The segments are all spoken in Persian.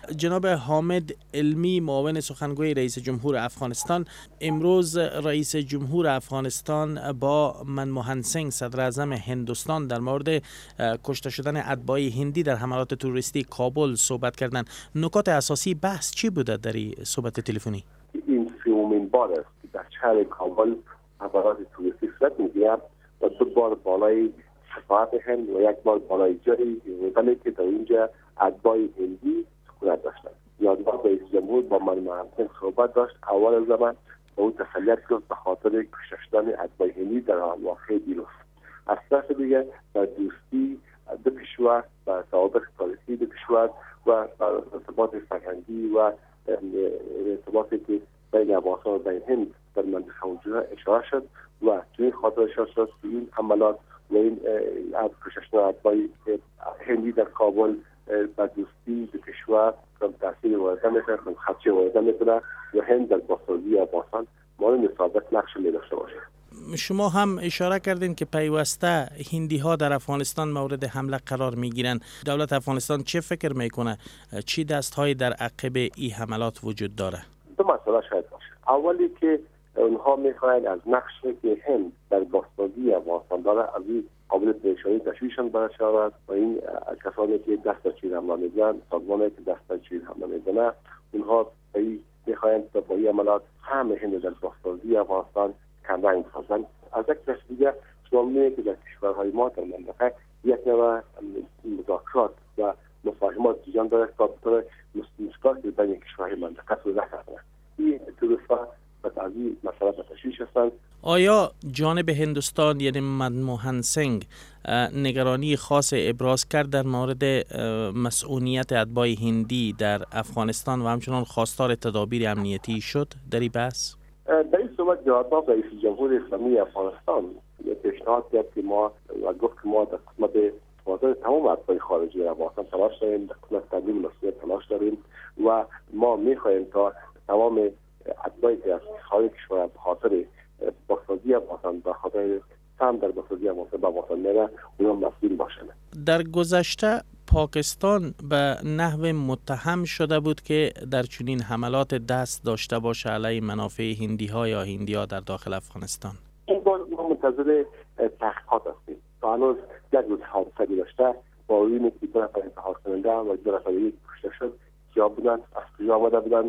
جناب حامد علمی، معاون سخنگوی رئیس جمهور افغانستان، امروز رئیس جمهور افغانستان با منموهن سینگ صدر اعظم هندوستان در مورد کشته شدن اتباع هندی در حملات تروریستی کابل صحبت کردند. نکات اساسی بحث چی بوده در این صحبت تلفنی؟ این سومین بار است که در شهر کابل حملات تروریستی صورت می‌گیرد و 2 بار بالای سفارت هند و 1 بار بالای جای ولی که در اینجا اتباع هندی سکونت داشتند. یادگار رئیس جمهور با منموهن سینگ صحبت داشت. اول از همه به او تسلیت گفت به خاطر کشته شدن اتباع هندی در واقعه دیروز. از طرف دیگر در دوستی 2 کشور و توافق تاریخی 2 کشور و ارتباط فرهنگی و ارتباطی که بین افغانستان و بین هند در منطقه اونجا اشاره شد و چنین خاطر اشاره شد که این حملات و این کشته شدن اتباع هندی در کابل و دوستی 2 کشور تاثیر وارد میکنه، خدشه وارد میکنه و هند در بازسازی افغانستان مانند سابق نقش داشته باشه. شما هم اشاره کردین که پیوسته هندی ها در افغانستان مورد حمله قرار می گیرن. دولت افغانستان چه فکر میکنه؟ چی دست های در عقب این حملات وجود داره؟ 2 مسئله شاید باشه. اولی که اونها میخواهند از نقشی که هند در بازسازی افغانستان داره از این قابل پیشانی تشویشان برشود و این کسانی که دست به چین حمله میزنند، سازمانی که دست به چین حمله میزنند، اونها میخواهند با این عملات همه هند در بازسازی افغانستان کمرنگ سازند. از یک طرف دیگر شما می‌بینید که در کشورهای ما در منطقه یک نوع مذاکرات و مفاهمات جریان داره تا بطور مشکلاتی بین کشورهای منطقه صورت گیرد. این تروریست‌ها از این مسئله تشویش هستند. آیا جانب هندوستان یعنی منموهن سینگ نگرانی خاص ابراز کرد در مورد مسئولیت اتباع هندی در افغانستان و همچنان خواستار تدابیر امنیتی شد در این بحث؟ در این صورت جواب رئیس جمهور اسلامی افغانستان پیشنهاد کرد که ما و گفت که ما در قسمت حاضر تمام اتباع خارجی افغانستان تلاش داریم، در قسمت تامین مسئولیت تلاش داریم و ما می‌خواهیم تا تمام اتباعی که از خارج کشور به خاطر بازسازی افغانستان به خاطر سهم در بازسازی افغانستان به افغانستان میره اونا مسئول باشند. در گذشته پاکستان به نحو متهم شده بود که در چنین حملات دست داشته باشه علیه منافع هندی ها یا هندی ها در داخل افغانستان. این بار ما منتظر تحقیقات هستیم. تا هنوز 1 روز حادثه داشته با این که 2 نفر انتحار کننده و 2 نفر کشته شد کیا بودن، از کجا آمده بودن،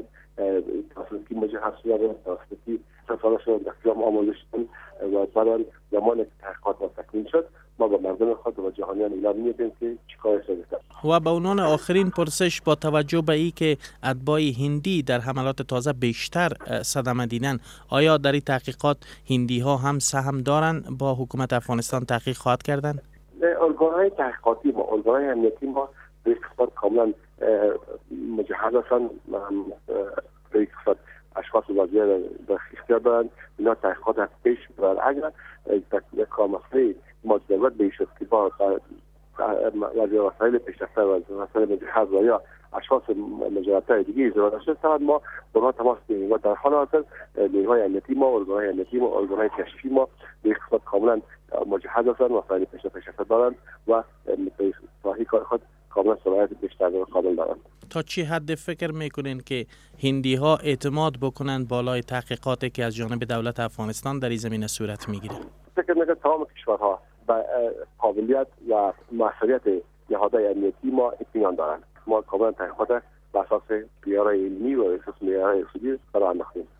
توسط مجهز شدن، توسط سفارش شدن، در کجا آماده شدن و بعد زمان تحقیقات تکمیل شد ما با مردم خود و جهانیان اعلام می‌کنیم که چیکار شده. و به عنوان آخرین پرسش، با توجه به این که اتباع هندی در حملات تازه بیشتر صدمه دیدن، آیا در این تحقیقات هندی ها هم سهم دارن با حکومت افغانستان تحقیق خواهد کردن؟ ارگان‌های تحقیقاتی ما، ارگان‌های امنیتی ما به قسمت کاملا مجهز هستند. به قسمت اشخاص وزیر در اختیار دارند. اینا تحقیقات پیش می‌برند. اگر یک مسئله مجدد بیشتر که با وزیر وسایل پیشرفته و وسایل مجهز و یا اشخاص مجردهای دیگه اجرا داشته شود ما با ما تماس بگیریم و در حال حاضر نیروهای امنیتی ما، ارگان‌های امنیتی ما، ارگان‌های کشفی ما به قسمت کاملا مجهز هستند، وسایل پیشرفته دارند و به کار خود کاملا صلاحیت بیشتر و قابل دارند. تا چی حد فکر میکنین که هندی ها اعتماد بکنند بالای تحقیقاتی که از جانب دولت افغانستان در این زمینه صورت میگیره؟ فکر میکنم تمام کشورها با قابلیت و مسئولیت نهادهای امنیتی ما اطمینان دارند. ما کاملا تحقیقات بر اساس معیارهای علمی و اساس معیارهای اصولی برآورده می‌کنیم.